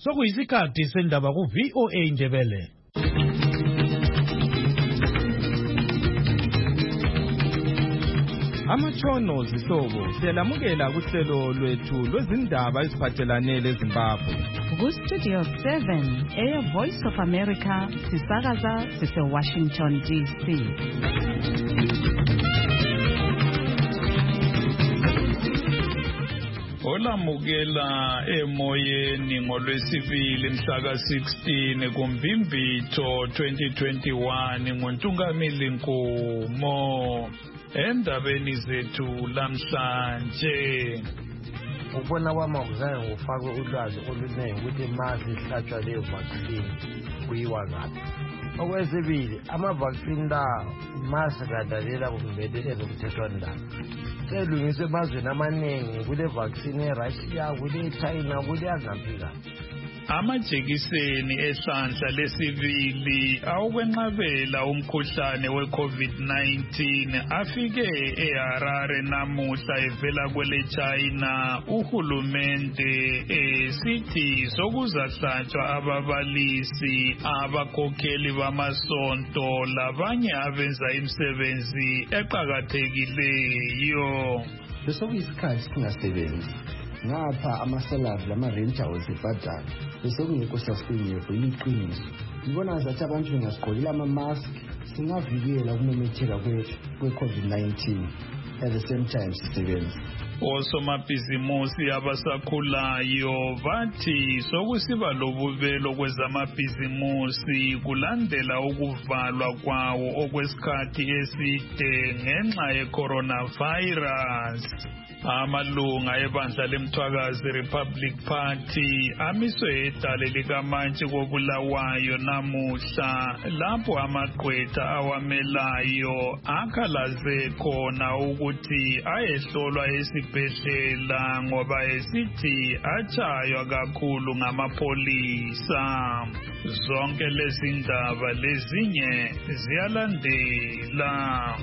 Sokuyisikhathi sendaba ku VOA Indebele. Amatshono zihlobo siyalamukela kuhlelo lwethu lwezindaba eziphathelane leZimbabwe. Ku-Studio 7 Air Voice of America sisakaza sise-Washington DC. Olamukela emoyeni ngolwesibili mhla ka-16 kuMbimbithi 2021 nguNtungamili Nkumo. Endabeni zethu lamhlanje ukubona kwami akuzange ngufakwe ulwazi oluningi ukuthi mase ihlatshwa leyo vaccine kuyiwa ngaphi. Okwesibili, ama-vaccine la mase kadalela kumele ezomthethwandaba selungiswe emazweni amaningi, kule vaccine eRussia, kule China, kule angaphi kapi. Amajekiseni ehlandla lesibili awukwenqabela umkhuhlane we-COVID-19 afike eHarare namuhla evela kwele China. Uhulumende sithi sokuzahlatshwa ababalisi, abakhokheli bamasonto labanye abenza imisebenzi eqakathekileyo. Besokuyisikhathi singasebenzi ngapha amasalari lama-renta wezibhadala besokungekho sasinyeko iliqiniso. Ngibona zathi abantu bengasigqokile ama-mask singavikela ukumemetheka kwe-COVID-19 at the same time sisebenza. Osomabhizimusi abasakhulayo bathi sokusiba lobubelo kwezamabhizimusi kulandela ukuvalwa kwawo okwesikhathi eside ngenxa ye-coronavirus. Amalunga ebandla lemthwakazi Republic Party amiswe edale likamantshi koBulawayo namuhla lapho amagqwetha awamelayo akhalaze khona ukuthi ayehlolwa esibhedlela ngoba esithi atshaywa kakhulu ngamapolisa. Zonke lezi ndaba lezinye ziyalandela.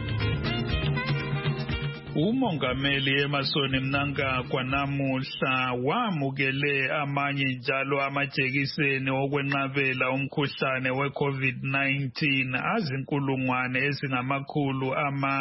Umongameli Emmerson Mnangagwa namuhla wamukele amanye njalo amajekiseni okwenqabela umkhuhlane we-COVID-19 azinkulungwane ezingamakhulu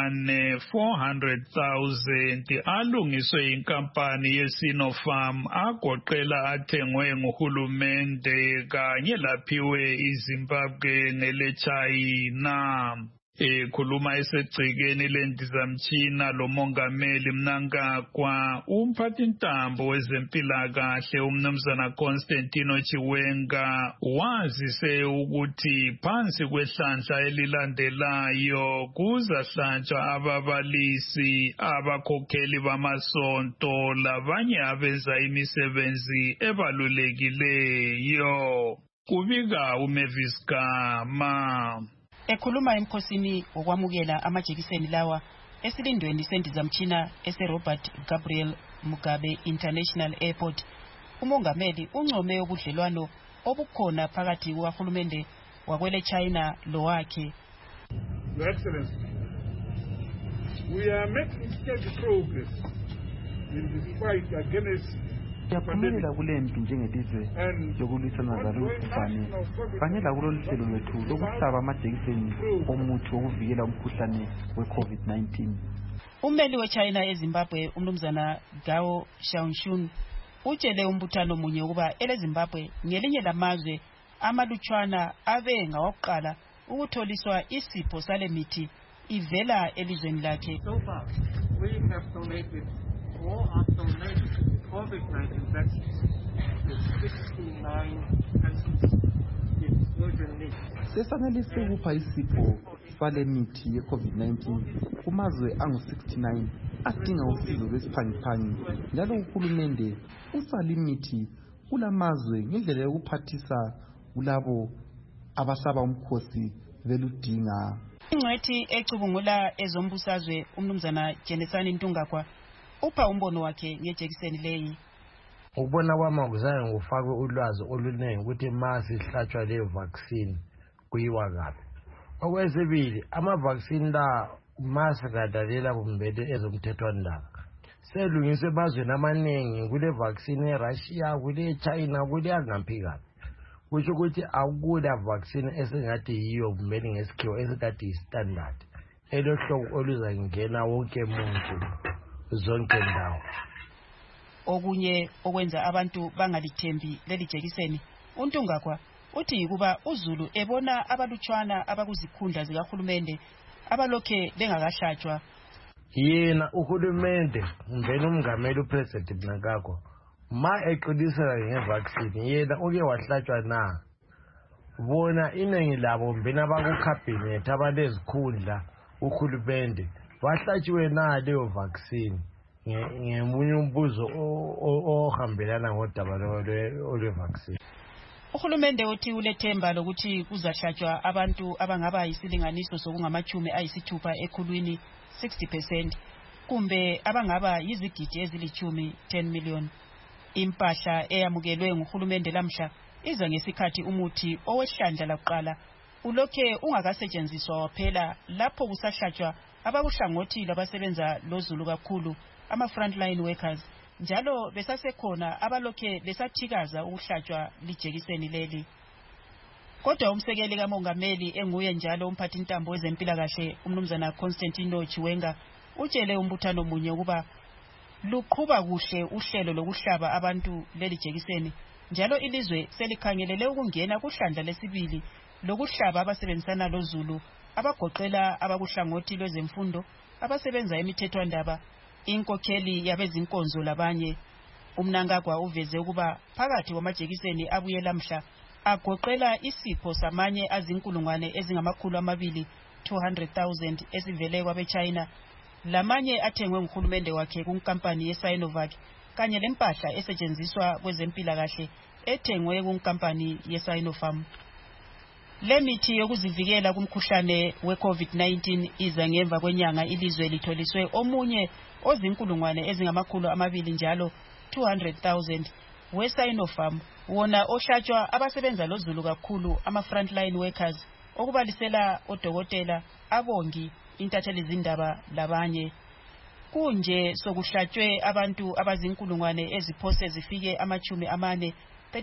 400,000 alungiswe inkampani yeSinopharm agoqela athengwe nguhulumende kanye laphiwe iZimbabwe ngele China. Ekhuluma esegcekeni lendizamtshina lo mongameli Mnangagwa, umphathintambo wezempilakahle umnumzana Constantino Chiwenga wazise ukuthi phansi kwehlandla elilandelayo kuzahlatshwa ababalisi, abakhokheli bamasonto labanye abenza imisebenzi ebalulekileyo. Kubika uMavis Gama. Ekhuluma emkhosini wokwamukela amajekiseni lawa esilindweni sendizamtshina ese-Robert Gabriel Mugabe International Airport, umongameli uncome ubudlelwano obukhona phakathi kuhulumende wakwele China lo wakhe. Your Excellency, we are making steady progress in the fight against Siyaphumelela kulempi njengelizwe yokulwisana lalomkhuhlane kanye lakulolu hlelo lwethu lokuhlaba amajekiseni omuthi wokuvikela umkhuhlane we-COVID-19. Ummeli we-China eZimbabwe umnumzana Gao Xiaoshun utshele umbuthano munye ukuba eleZimbabwe ngelinye lamazwe amalutshwana abe ngawokuqala ukutholiswa isipho sale mithi ivela elizweni lakhe. So far, we have donated COVID-19 vaccines to 69 countries in urgent need. Sesanelise ukupha isipho sale mithi ye-COVID-19 kumazwe angu-69 adinga usizo lwesiphangiphangi, njalo uhulumende usala imithi kulamazwe ngendlela yokuphathisa kulabo abasaba umkhosi beludinga. Ingcwethi ecubungula ezombusazwe umnumzana Jenesani Ntungagwa upha umbono wakhe ngejekiseni leyi. Ukubona kwami akuzange ngufakwe ulwazi oluningi ukuthi mase ihlatshwa leyo vaccine kuyiwa ngaphi. Okwesibili, ama-vaccine la mase kadalela kumele ezomthethwandaba selungiswe emazweni amaningi kule vaccine eRussia kule China kule angaphika kusho ukuthi akula vaccine esingathi yiyo kumele ngesikhiwo esingathi yi-standard elohlobo oluzangena wonke umuntu zonke ndawo. Okunye okwenza abantu bangalithembi leli jekiseni uNtungagwa uthi yikuba uZulu ebona abalutshwana abakuzikhundla zikahulumende abalokhe bengakahlatshwa. Yena uhulumende ngivela umngameli upresident Mnangagwa ma eqinisela ngevaccine yena uke wahlatshwa na bona iningi labo mbena bakukhabhinethi abanezikhundla uhulumende wahlatshiwe na leyo vaccine ngemunye umbuzo ohambelana ngodaba lwe-vaccine. Uhulumende uthi ulethemba lokuthi kuzahlatshwa abantu abangaba yisilinganiso sokungamachumi ayisithupha ekhulwini 60% kumbe abangaba yizigidi ezilithumi 10 million. Impahla eyamukelwe nguhulumende lamhla iza ngesikhathi umuthi owehlandla lakuqala ulokhe ungakasetshenziswa waphela lapho kusahlatshwa abakuhlangothi labasebenza loZulu kakhulu ama-frontline workers njalo besasekhona abalokhe besathikaza ukuhlatshwa lijekiseni leli. Kodwa umsekeli kamongameli enguye njalo umphathi intambo wezempilakahle umnumzana Constantino Chiwenga utshele umbuthano munye ukuba luqhuba kuhle uhlelo lokuhlaba abantu leli jekiseni njalo ilizwe selikhangelele ukungena kuhlandla lesibili lokuhlaba abasebenzisana loZulu abagoqela abakuhlangothi lwezemfundo abasebenza emithethwandaba inkokheli yabezinkonzo labanye. Umnangagwa uveze ukuba phakathi kwamajekiseni abuye lamhla agoqela isipho samanye azinkulungwane ezingamakhulu amabili 200,000 esivele kwabeChina lamanye athengwe nguhulumende wakhe kunkampani yeSinovac kanye lempahla esetshenziswa kwezempilakahle ethengwe kunkampani yeSinopharm. Le mithi yokuzivikela kumkhuhlane we-COVID-19 iza ngemva kwenyanga ilizwe litholiswe omunye ozinkulungwane ezingamakhulu amabili njalo 200,000 weSinopharm wona ohlatshwa abasebenza loZulu kakhulu ama-frontline workers okubalisela odokotela abongi intatheli zindaba labanye. Kunje sokuhlatshwe abantu abazinkulungwane eziphose zifike amachumi amane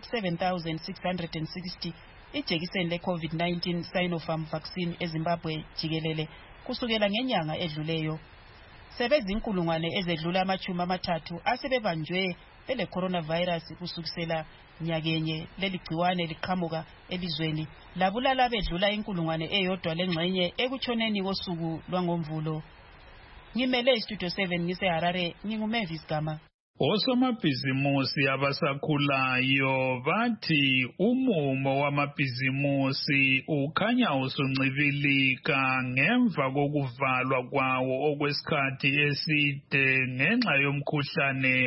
37,660 ijekiseni le-COVID-19 Sinopharm vaccine eZimbabwe jikelele kusukela ngenyanga edluleyo. Sebezinkulungwane ezedlula amachumi amathathu asebebanjwe bele coronavirus kusukisela nyakenye leli gciwane liqhamuka elizweni labulala bedlula inkulungwane eyodwa lengxenye ekutshoneni kosuku lwangomvulo. Ngimele iStudio 7 ngiseHarare nginguMavis Gama. Osomabhizimusi abasakhulayo bathi umumo wamabhizimusi ukhanya usuncibilika ngemva kokuvalwa kwawo okwesikhathi eside ngenxa yomkhuhlane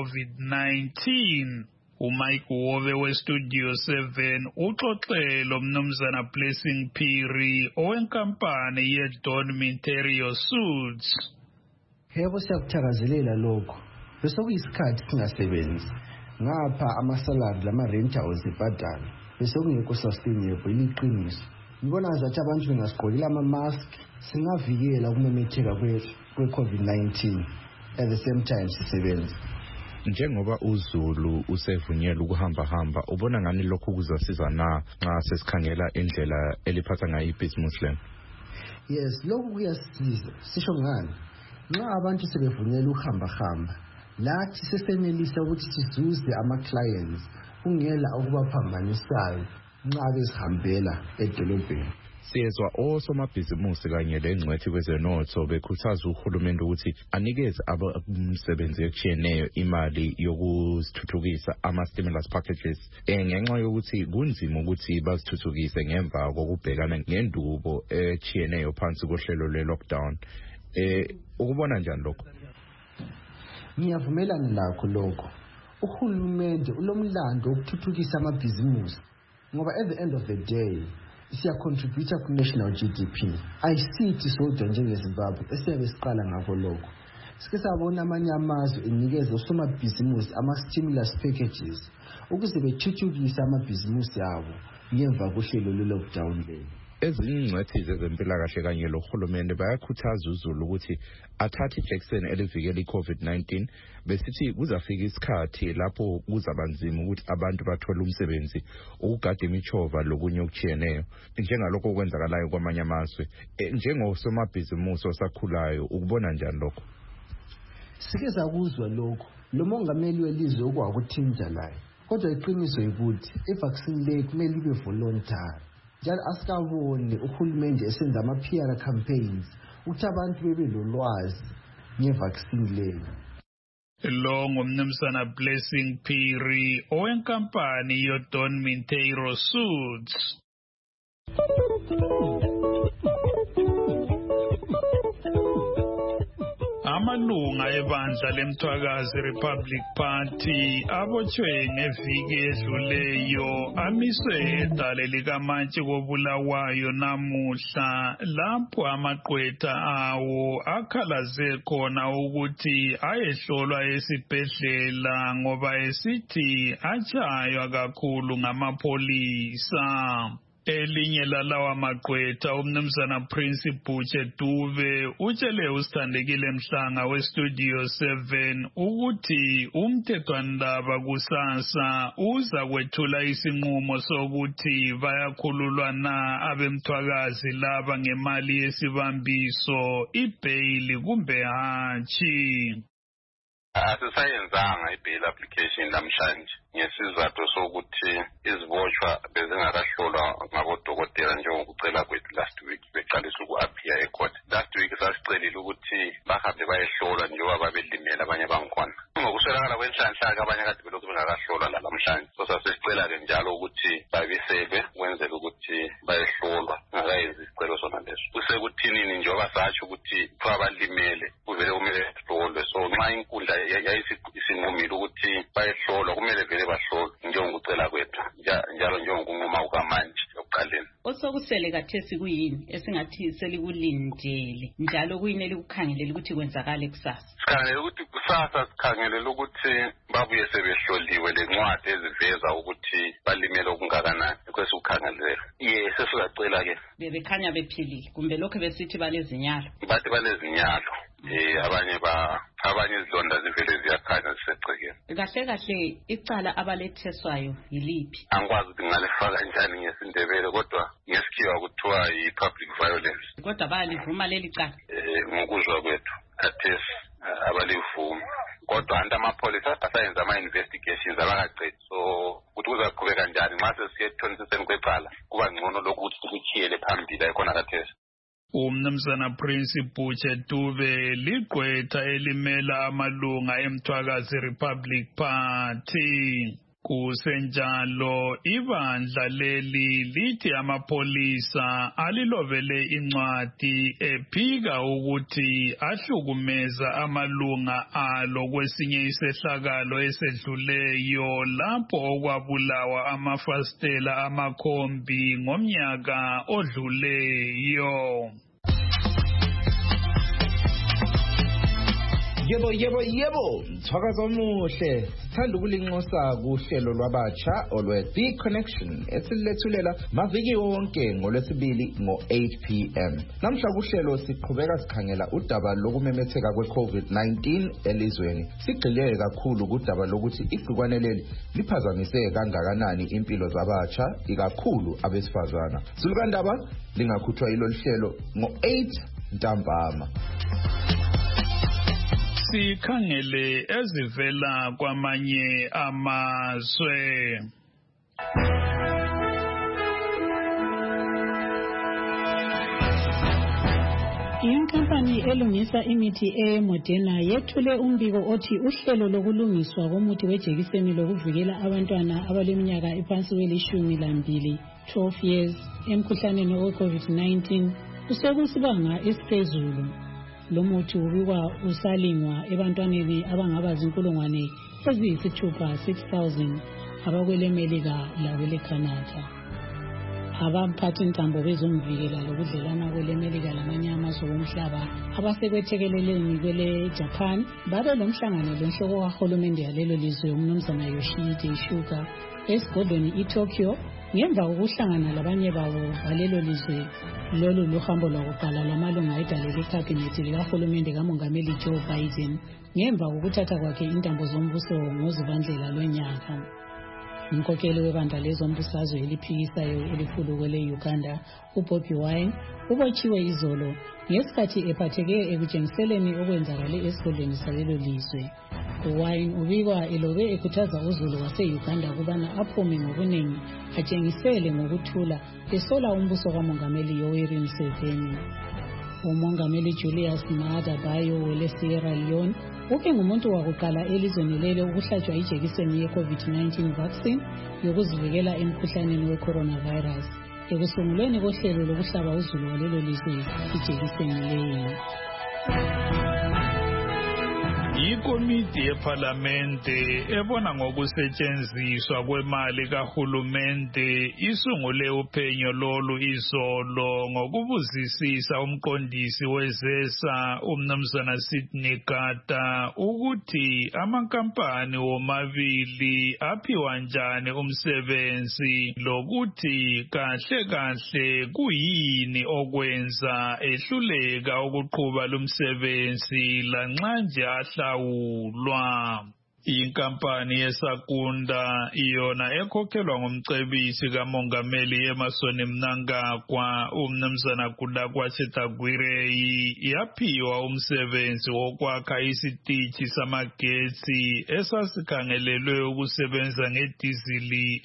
we-COVID-19. uMike Wobe weStudio 7 uxoxele umnumzana Blessing Phiri owenkampani yeDon Minterio Suits. Yebo siyakuthakazelela lokho. Besokuyisikhathi singasebenzi. Ngapha amasalari lama-renta ozibhadala. Besokungekho sustainable iliqiniso. Ngibona ngathi abantu bengasigqokile ama-mask singavikela ukumemetheka kwe-COVID-19 at the same time sisebenza. Njengoba uZulu usevunyelwe ukuhamba ubona ngani lokho kuzasiza na nxa sesikhangela indlela eliphatha ngayo ibhizimusi lenu? Yes, lokho kuyasiza. Sisho ngani? Nxa abantu sebevunyelwe ukuhamba lathi sesenelisa ukuthi sizuze ama-clients kungela okubaphambanisayo nxa bezihambela edolobheni. Siyezwa osomabhizimusi kanye lengcwethi kwezenotho bekhuthaza uhulumende ukuthi anikeze abamsebenzi etshiyeneyo imali yokuzithuthukisa ama-stimulus packages ngenxa yokuthi kunzima ukuthi bazithuthukise ngemva kokubhekana ngendubo etshiyeneyo phansi kohlelo lwe-lockdown. Ukubona njani lokho? Ngiyavumelana lakho lokho. Uhulumende ulomlando wokuthuthukisa amabhizimusi ngoba at the end of the day siyacontribute ku national GDP. Ayisithi sodwa njengeZimbabwe esiyabe siqala ngakho lokho. Sike sabona amanye amazwe enikeza osomabhizimusi ama-stimulus packages ukuze bethuthukise amabhizimusi abo ngemva kohlelo lwe-lockdown leli. ezingcwethi zezempilakahle kanye lohulumende bayakhuthaza uZulu ukuthi athathe ijekiseni elivikela iCovid-19 besithi kuzafika isikhathi lapho kuzabanzima ukuthi abantu bathole umsebenzi ukugada imichova lokunye okujiyeneyo njengalokho okwenzakalayo kwamanye amazwe. Njengosomabhizimusi osakhulayo ukubona njani lokho? Sike sakuzwa lokho lo mongameli welizwe okwakuthinta layo, kodwa iqiniso ukuthi i-vaccine le kumele ibe voluntary. Njalo asikaboni uhulumende esenza ama-PR campaigns ukuthi abantu bebe lolwazi nge-vaccine leyo. Lo ngumnumzana Blessing Phiri owenkampani yoDon Mintero Suits. Amalunga ebandla leMthwakazi Republic Party abotshwe ngeviki edluleyo amiswe edale likaMantshi koBulawayo namuhla lapho amaqwetha awo akhalaze khona ukuthi ayehlolwa esibhedlela ngoba esithi atshaywa kakhulu ngamapolisa. Elinye lalawa maqwetha umnumzana Prince Butche Dube utshele uSithandekile Mhlanga weStudio 7 ukuthi umthethwandaba kusasa uza kwethula isinqumo sokuthi bayakhululwa na abemthwakazi laba ngemali yesibambiso, ibhayili kumbe hatshi. Asisayenzanga i-bail application namhlanje ngesizathu sokuthi izibotshwa bezingakahlolwa ngabodokotela njengokucela kwethu last week beqalisa uku-appear ecourt. Last week sasicelile ukuthi bahambe bayehlolwa njengoba babelimele abanye bangikhona. Ngokuswelakala kwenhlanhla abanye kade belokhu bengakahlolwa la namhlanje. So sasicela-ke njalo ukuthi babiselwe kwenzela ukuthi bayehlolwa ngakayenzi isicelo sona leso. Kusekuthinini njengoba satsho ukuthi kuthiwa balimele kuvele kumele sihlolwe. So nxa inkundla yayisinqumile ukuthi bayehlolwa kumele vele bahlolwe njengokucela kwethu njalo njengokunquma kukaMantshi yokuqaleni. Osokusele kathesi kuyini esingathi selikulindele njalo kuyini elikukhangelele ukuthi kwenzakale kusasa? Sikhangelele ukuthi kusasa sikhangelele ukuthi babuye sebehloliwe lencwadi eziveza ukuthi balimele okungakanani kwesukhangelele. Sesiyacela-ke bebekhanya bephilile kumbe lokho besithi balezinyalo? Bathi balezinyalo. Abanye izilonda zivele ziyakhanya zisegcekeni. Kahle kahle icala abaletheswayo yiliphi? Angikwazi ukuthi ngalifaka njani ngesindebele kodwa ngesikhiwa kuthiwa yi-public violence. Kodwa bayalivuma leli cala? Ngokuzwa kwethu khathesi abalivuma. Kodwa anti amapolisa asayenza ama-investigations abakaqedi. So ukuthi kuzaqhubeka njani nxa sesiye ethonisiseni kwecala kuba ngcono lokhu ukuthi sikukhiyele phambili ayikhona khathesi. Umnumzana Prince Butche Dube ligqwetha elimela amalunga eMthwakazi Republic Party. Kusenjalo ibandla leli lithi amapolisa alilobele incwadi ephika ukuthi ahlukumeza amalunga alo kwesinye isehlakalo esedluleyo lapho okwabulawa amafastela amakhombi ngomnyaka odluleyo. Yebo, Mthwakazi omuhle. Sithanda ukulinxusa kuhlelo lwabatsha olwe-The Connection esilethulela maviki wonke ngolwesibili ngo-8 p.m. Namhla kuhlelo siqhubeka sikhangela udaba lokumemetheka kwe-COVID-19 elizweni. Sigxile kakhulu kudaba lokuthi igcikwane leli liphazamise kangakanani impilo zabatsha, ikakhulu abesifazana. Zulukandaba lingakhuthwa yilolu hlelo ngo-8 ntambama. Sikhangele ezivela kwamanye amazwe. Inkampani elungisa imithi eModena yethule umbiko othi uhlelo lokulungiswa komuthi wejekiseni lokuvikela abantwana abaleminyaka ephansi kweli-12 12 years emkhuhlaneni we-COVID-19 usekusibanga esiphezulu. Lo muthi ubikwa usalingwa ebantwaneni abangaba zinkulungwane eziyisithupha 6,000 abakwelemelika lakweleCanada. Abamphathi ntambo bezomvikela lokudlelana kwelemelika lamanye amazwe omhlaba abasekwethekeleleni kwele-Japan babe lomhlangano lenhloko kahulumende yalelo lizwe umnumzana Yoshihide Suga esigodlweni iTokyo ngemva kokuhlangana labanye babo balelo lizwe. Lolu luhambo lwakuqala lwamalunga edale lekhabhinethi likahulumende kamongameli Joe Biden ngemva kokuthatha kwakhe intambo zombuso ngoZibandlela lonyaka. Inkokheli webandla lezombusazwe eliphikisayo elikhulu kwele-Uganda, uBobi Wine, ubotshiwe izolo ngesikhathi ephatheke ekutshengiseleni okwenzakale esigodlweni salelo lizwe. Wine ubikwa elobe ekhuthaza uzulu wase-Uganda ukubana aphume ngobuningi atshengisele ngokuthula esola umbuso kamongameli Yoweri Museveni. Umongameli Julius Maada Bio wele-Sierra Leone ube ngumuntu wakuqala elizweni lelo ukuhlatshwa ijekiseni ye-COVID-19 vaccine yokuzivikela emkhuhlaneni we-coronavirus ekusungulweni kohlelo lokuhlaba uzulu walelo lizwe ijekiseni leyo. Ikomiti yePhalamende ebona ngokusetshenziswa kwemali kahulumende isungule uphenyo lolu izolo ngokubuzisisa umqondisi wezesa umnumzana Sydney Gata ukuthi amankampani womabili aphiwa njani umsebenzi lokuthi kahle kahle kuyini okwenza ehluleka ukuqhuba lumsebenzi lanxa nje ahlawulwa. Inkampani yeSakunda iyona ekhokhelwa ngumcebisi kamongameli Emmerson Mnangagwa umnumzana Kudakwa Chitagwirei yaphiwa umsebenzi wokwakha isitishi samagetsi esasikhangelelwe ukusebenza ngedizili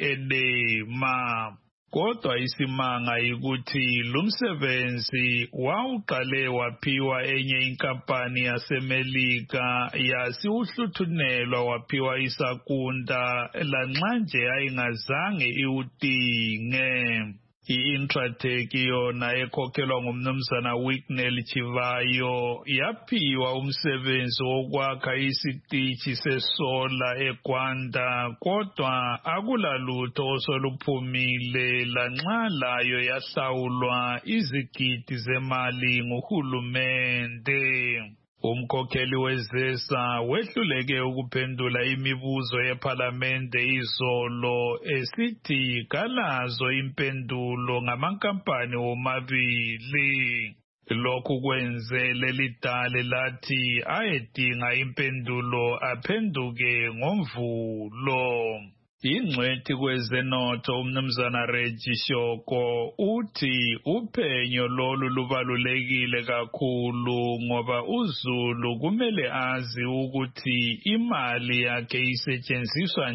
enema. Kodwa isimanga yikuthi lumsebenzi wawuqale waphiwa enye inkampani yaseMelika yasiwuhluthunelwa waphiwa iSakunda lanxa nje ayingazange iwudinge. I-Intratec yona ekhokhelwa ngumnumzana Wicknell Chivayo yaphiwa umsebenzi wokwakha isitishi sesola eGwanda kodwa akulalutho osoluphumile lanxa layo yahlawulwa izigidi zemali nguhulumende. Umkhokheli wezesa wehluleke ukuphendula imibuzo yePhalamende izolo esithi kalazo impendulo ngamankampani womabili. Lokhu kwenze leli dale lathi ayedinga impendulo aphenduke ngoMvulo. Ingcwethi kwezenotho umnumzana Reggie Shoko uthi uphenyo lolu lubalulekile kakhulu ngoba uzulu kumele azi ukuthi imali yakhe isetshenziswa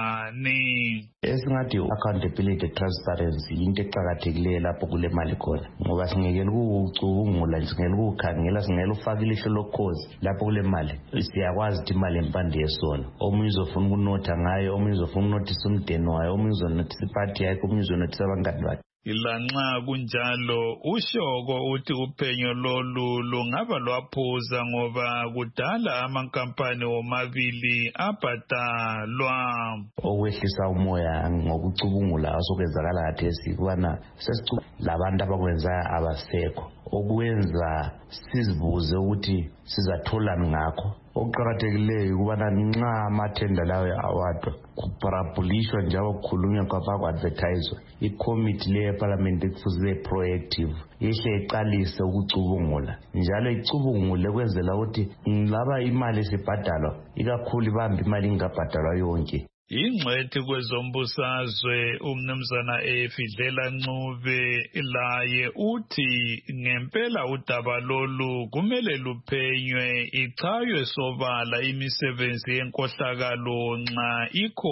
njani. Esingathi accountability transparency into eqhakathekileyo lapho kule mali khona ngoba singekela ukucubungula singekela ukukhangela singekela ufaka ilihlo lokhozi lapho kule mali siyakwazi ukuthi imali empande yesona omunye uzofuna ukunotha ngayo omunye uzofuna unothisa umndeni wayo omunye uzonothisa iphathi yakhe omunye uzonothisa abangani bakhe. Lanxa kunjalo uShoko uthi uphenyo lolu lungaba lwaphuza ngoba kudala amankampani womabili abhadalwa. Okwehlisa umoya ngokucubungula osokwenzakala khathesi kubana labantu abakwenzayo abasekho okwenza sizibuze ukuthi sizatholani ngakho. Okuqakathekileyo ukubana nxa amathenda lawo awadwa kuparabhulishwa njalo kukhulunywa kwabaku-advertiswa ikomiti le yePhalamende kufuze proactive yehle iqalise ukucubungula njalo icubungule kwenzela ukuthi laba imali esibhadalwa ikakhulu ibambe imali ingabhadalwa yonke. Ingcwethi kwezombusazwe umnumzana Efidlela Ncube laye uthi ngempela udaba lolu kumele luphenywe ichaywe sobala imisebenzi yenkohlakalo nxa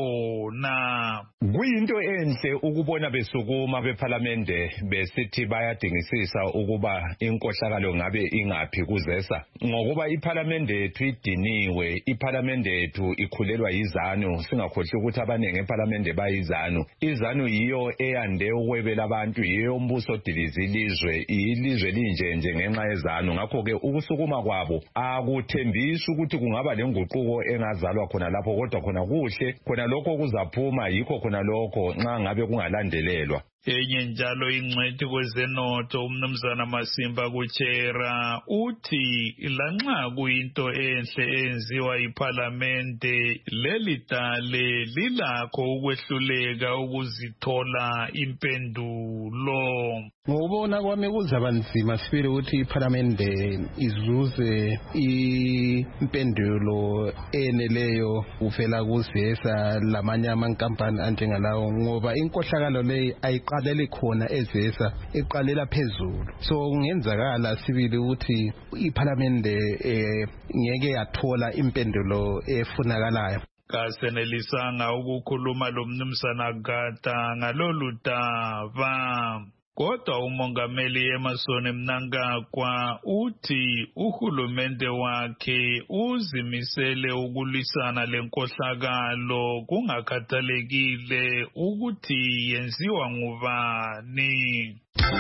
ikhona. Kuyinto enhle ukubona besukuma bePhalamende besithi bayadingisisa ukuba inkohlakalo ngabe ingaphi kuzesa ngokuba iPhalamende yethu idiniwe, iPhalamende yethu ikhulelwa yizanu singakho ukuthi abanenge ePhalamende bayizanu. Izanu yiyo eyande ukwebela abantu, yiyo umbuso odiliza ilizwe linjenje ngenxa yezanu. Ngakho ke ukusukuma kwabo akuthembisi ukuthi kungaba lenguquko engazalwa khona lapho kodwa khona kuhle khona lokho kuzaphuma yikho khona lokho nxa ngabe kungalandelelwa. Enye njalo ingcwethi kwezenotho umnumzana Masimba kuChera uthi lanxa kuyinto enhle enziwa iParlamente leli dale lilakho ukwehluleka ukuzithola impendulo. Ngokubona kwami kuzaba nzima sibili ukuthi iParlamente izuze impendulo eneleyo uvela kuzesa lamanye amankampani anjengalawo ngoba inkohlakalo leyi ayiqaleli khona ezesa iqalela phezulu. So kungenzakala sibili ukuthi iParlamente ngeke yathola impendulo efunakalayo. Kasenelisanga ukukhuluma lo mnumzana Gata ngalolu daba. Kodwa umongameli Emmerson Mnangagwa uthi uhulumende wakhe uzimisele ukulwisana lenkohlakalo kungakhathalekile ukuthi yenziwa ngubani.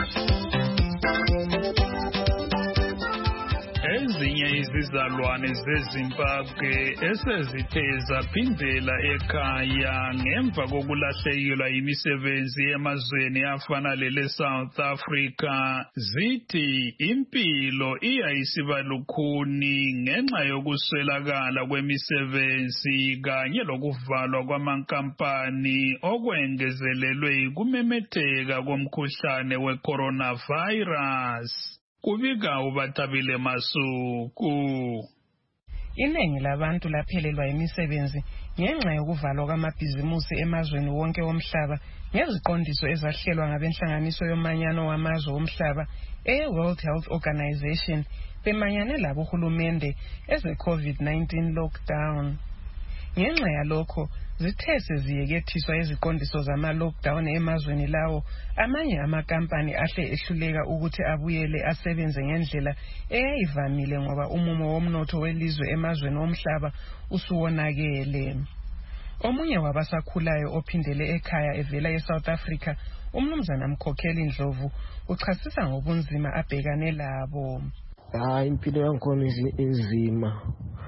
Ezinye izizalwane zeZimbabwe esezithe zaphindela ekhaya ngemva kokulahlekelwa imisebenzi emazweni afana lele South Africa zithi impilo iyayisiba lukhuni ngenxa yokuswelakala kwemisebenzi kanye lokuvalwa kwamankampani okwengezelelwe kumemetheka komkhuhlane we-coronavirus. Kubika uBathabile Masuku. Iningi labantu laphelelwa imisebenzi ngenxa yokuvalwa kwamabhizimusi emazweni wonke womhlaba ngeziqondiso ezahlelwa ngabenhlanganiso yomanyano wamazwe womhlaba e-World Health Organization bemanyane labo hulumende eze-COVID-19 lockdown. Ngenxa yalokho zithe seziyekethiswa iziqondiso zama-lockdown emazweni lawo, amanye amakampani ahle ehluleka ukuthi abuyele asebenze ngendlela eyayivamile ngoba umumo womnotho welizwe emazweni womhlaba usuwonakele. Omunye wabasakhulayo ophindele ekhaya evela eSouth Africa, umnumzana Mkhokheli Ndlovu, uchasisa ngobunzima abhekane labo. Impilo yankhona inzima.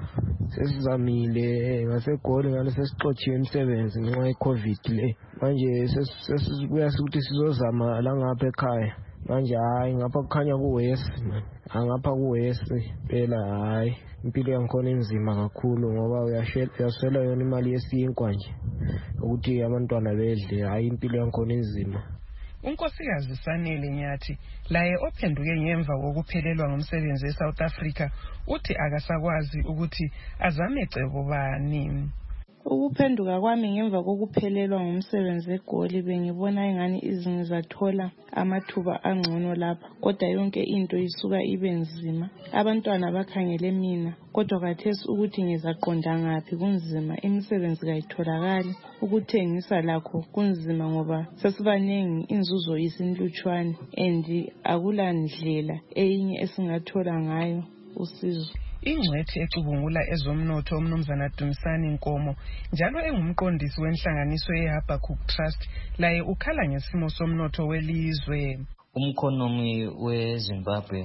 Sesizamile ngaseGoli ngalo sesixotshiwe imisebenzi ngenxa ye-COVID le. Manje sesibuya ukuthi sizozama la ngapha ekhaya. Manje hayi ngapha kukhanya kuwesi man. Angapha kuwesi phela hayi. Impilo yankhona inzima kakhulu ngoba uyaswela yona imali yesinkwa nje ukuthi abantwana bedle. Hayi impilo yankhona inzima. Unkosikazi Sanele Nyathi laye ophenduke ngemva kokuphelelwa ngumsebenzi eSouth Africa uthi akasakwazi ukuthi azame cebo bani. Ukuphenduka kwami ngemva kokuphelelwa ngumsebenzi eGoli bengibona engani izinto zathola amathuba angcono lapha, kodwa yonke into isuka ibe nzima. Abantwana bakhangele mina, kodwa khathesi ukuthi ngizaqonda ngaphi kunzima, imisebenzi kayitholakali, ukuthengisa lakho kunzima ngoba sesibanengi, inzuzo isinlutshwane and akulandlela eyinye esingathola ngayo usizo. Ingcwethi ecubungula ezomnotho umnumzana Dumisani Nkomo njalo engumqondisi wenhlanganiso yeHabakkuk Trust laye ukhala ngesimo somnotho welizwe. Umkhonomi weZimbabwe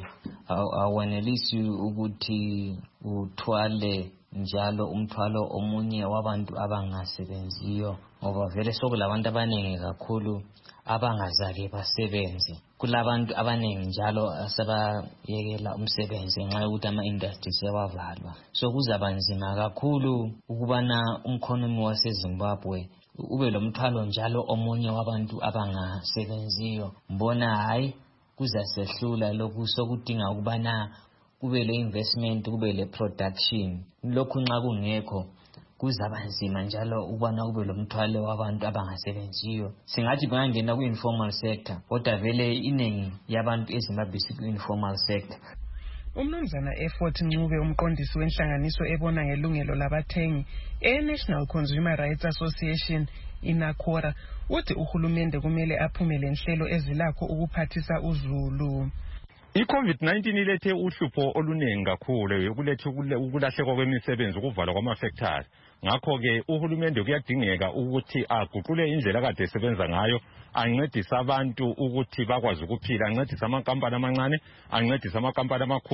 awanelisi ukuthi uthwale njalo umthwalo omunye wabantu abangasebenziyo ngoba vele sokulabantu abaningi kakhulu abangazake basebenze. Kulabantu abaningi njalo asebayekela umsebenzi ngenxa yokuthi ama-industries sewavalwa. So kuzaba nzima kakhulu ukubana umkhonomi waseZimbabwe ube lomthwalo njalo omunye wabantu abangasebenziyo. Mbona hayi kuzasehlula lokhu sokudinga ukubana kube le investment, kube le production. Lokhu nxa kungekho kuzaba nzima njalo ukubana kube lomthwalo wabantu abangasebenziyo. Singathi bangena ku-informal sector, kodwa vele iningi yabantu eZimbabwe siku-informal sector. Umnumzana Effort Ncube umqondisi wenhlanganiso ebona ngelungelo labathengi e-National Consumer Rights Association INACORA uthi uhulumende kumele aphumele inhlelo ezilakho ukuphathisa uzulu. I-COVID-19 ilethe uhlupho oluningi kakhulu ukulethe ukulahlekwa kwemisebenzi, ukuvalwa kwama-factories. Ngakho-ke uhulumende kuyadingeka ukuthi aguqule indlela kade esebenza ngayo, ancedise abantu ukuthi bakwazi ukuphila, ancedise amakampani amancane, ancedise amakampani amakhulu,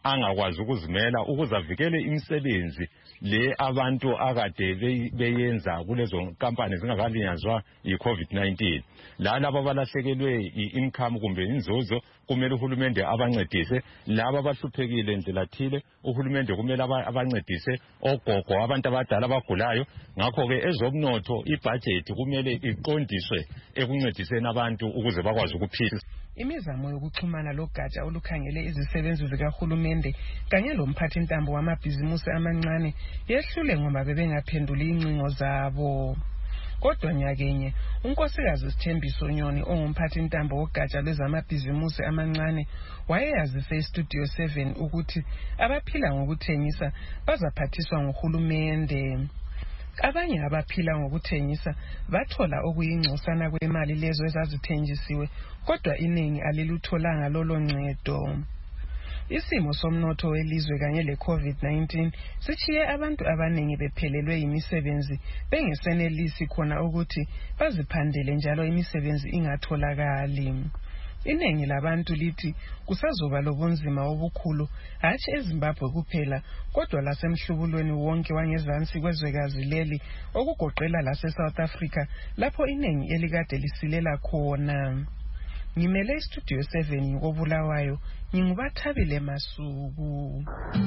angakwazi ukuzimela ukuze avikele imisebenzi le abantu akade beyenza kulezo nkampani zingakalinyazwa yi-COVID-19. Laba abalahlekelwe i-income kumbe inzuzo kumele uhulumende abancedise. Laba abahluphekile ndlela thile uhulumende kumele abancedise, ogogo, abantu abadala abagulayo. Ngakho-ke ezomnotho ibudget kumele iqondiswe ekuncediseni abantu ukuze bakwazi ukuphila. Imizamo yokuxhumana logatsha olukhangele izisebenzi zikahulumende kanye lomphathintambo wamabhizimusi amancane yehlule ngoba bebengaphenduli incingo zabo. Kodwa nyakenye unkosikazi Sithembiso Nyoni ongumphathintambo wogatsha lwezamabhizimusi amancane wayeyazise iStudio 7 ukuthi abaphila ngokuthengisa bazaphathiswa nguhulumende. Abanye abaphila ngokuthengisa bathola okuyingcosana kwemali lezo ezazithenjisiwe, kodwa iningi alilutholanga lolo ncedo. Isimo somnotho welizwe kanye le-COVID-19 sichiye abantu abaningi bephelelwe yimisebenzi bengesenelisi khona ukuthi baziphandele njalo imisebenzi ingatholakali. Iningi labantu lithi kusazoba lobunzima obukhulu hatshi eZimbabwe kuphela kodwa lasemhlubulweni wonke wangezansi kwezwekazi leli okugoqela lase-South Africa lapho iningi elikade lisilela khona. Ngimele iStudio 7 koBulawayo, nginguBathabile Masuku.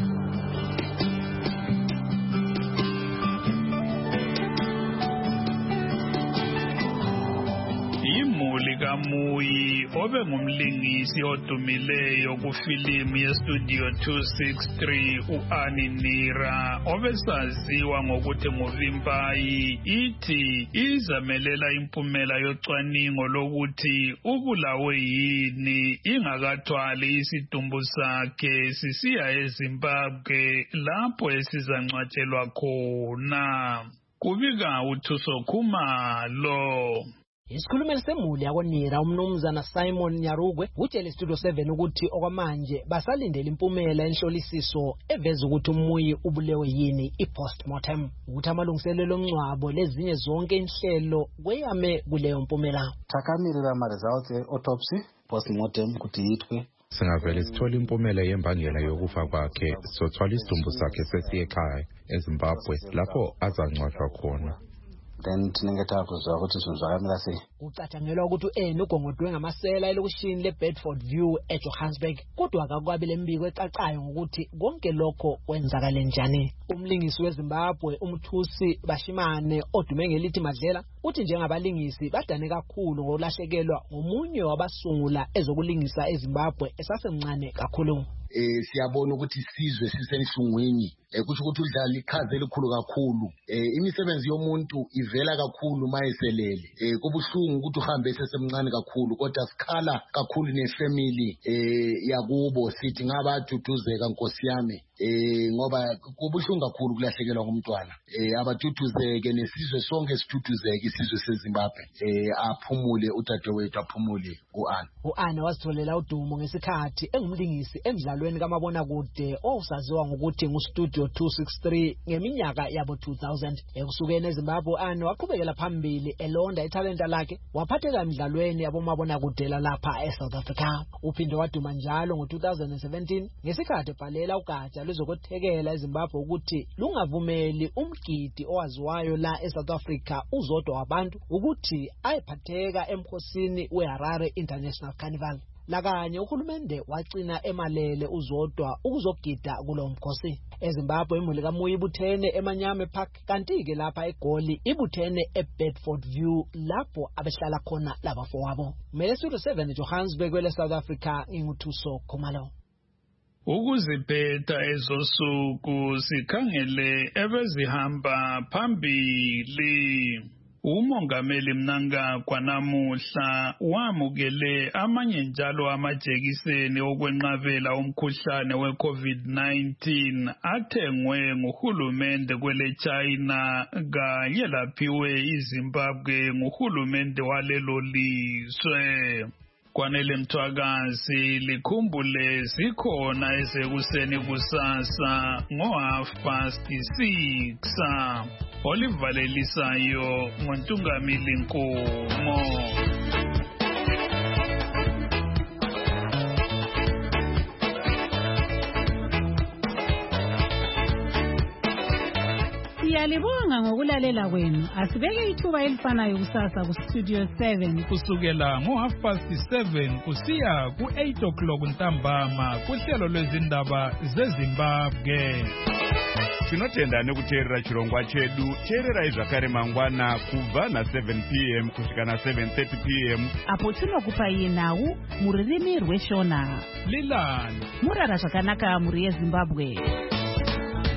Imuli kaMuyi obengumlingisi odumileyo kufilimu yeStudio 263 u-Annie Nira obesaziwa ngokuthi nguVimbayi ithi izamelela impumela yocwaningo lokuthi ubulawe yini ingakathwali isidumbu sakhe sisiya eZimbabwe lapho esizangcwatshelwa khona. Kubika uThuso Khumalo. Isikhulumeli semuli yakonira umnumzana Simon Nyarugwe utshele iStudio 7 ukuthi okwamanje basalindele impumela enhlolisiso eveza ukuthi uMuyi ubulewe yini i-postmortem, ukuthi amalungiselelo omngcwabo lezinye zonke inhlelo kweyame kuleyo mpumela. Takamirira results autopsy postmortem kuti yithwe singavele sithole impumela yembangela yokufa kwakhe sothwala isidumbu sakhe sesiye ekhaya eZimbabwe lapho azangcwatshwa khona. Then tinengeta kuzwa ukuthi sizwakamela se ucatshangelwa ukuthi ugongodwe ngamasela elokushini leBedford View eJohannesburg, kodwa akakwabile imbiko ecacayo ngokuthi konke lokho kwenzakale njani. Umlingisi weZimbabwe uMthusi Bashimane odume ngelithi Madlela uthi njengabalingisi badane kakhulu ngokulahlekelwa ngomunye wabasungula ezokulingisa eZimbabwe esasemncane kakhulu. Siyabona ukuthi isizwe sisenisungwini kusho ukuthi udlala ikhaze elikhulu kakhulu. Imisebenzi yomuntu ivela kakhulu mayeselele. Kubuhlungu ukuthi uhambe sesemncane kakhulu, kodwa sikhala kakhulu nefamily yakubo sithi ngabathutuzeka Nkosi yami. Ngoba kubuhlungu kakhulu kulahlekelwa ngumntwana. Abathutuzeke nesizwe sonke sithutuzeke, isizwe seZimbabwe. Aphumule udadewethu, aphumule uAnna. uAnna wazitholela udumo ngesikhathi engumlingisi emdlalweni kamabona kude osaziwa ngokuthi nguStudio 263 ngeminyaka yabo 2000. Ekusukeni eZimbabwe uAnna waqhubekela phambili elonda ithalenta lakhe, waphatheka emidlalweni yabomabona kude lapha eSouth Africa. Uphinde waduma njalo ngo-2017 ngesikhathi ebhalela ugatsha lwezokuthekela eZimbabwe ukuthi lungavumeli umgidi owaziwayo la eSouth Africa uzodwa wabantu ukuthi ayephatheka emkhosini weHarare International Carnival. Lakanye uhulumende wagcina emalele uzodwa ukuzogida kulo mkhosi. eZimbabwe imuli kaMuyi ibuthene eManyame Park, kanti-ke lapha eGoli ibuthene eBedford View lapho abehlala khona labafowabo. Mesudu 7 Johannesburg kwele South Africa, nginguthuso Khumalo. Ukuziphetha ezosuku sikhangele ebezihamba phambili. Umongameli Mnangagwa namuhla wamukele amanye njalo amajekiseni okwenqabela umkhuhlane weCovid-19 athengwe nguhulumende kwele China kanye laphiwe iZimbabwe nguhulumende walelo lizwe. Kwanele Mthwakazi likhumbule zikhona ezekuseni kusasa ngo6:30 olivalelisayo ngoNtungamili Nkomo. Siyalibonga ngokulalela kwenu. Asibeke ithuba elifanayo kusasa kustudio 7 kusukela ngo7:30 kusiya ku8 ntambama kuhlelo lwezindaba zeZimbabwe. Tinotenda nekuteerera chirongwa chedu. Teererai zvakare mangwana kubva na7 p.m. kusvika na7:30 p.m. apo tinokupai nhau muririmi rweshona. Lilani murara zvakanaka muri yeZimbabwe.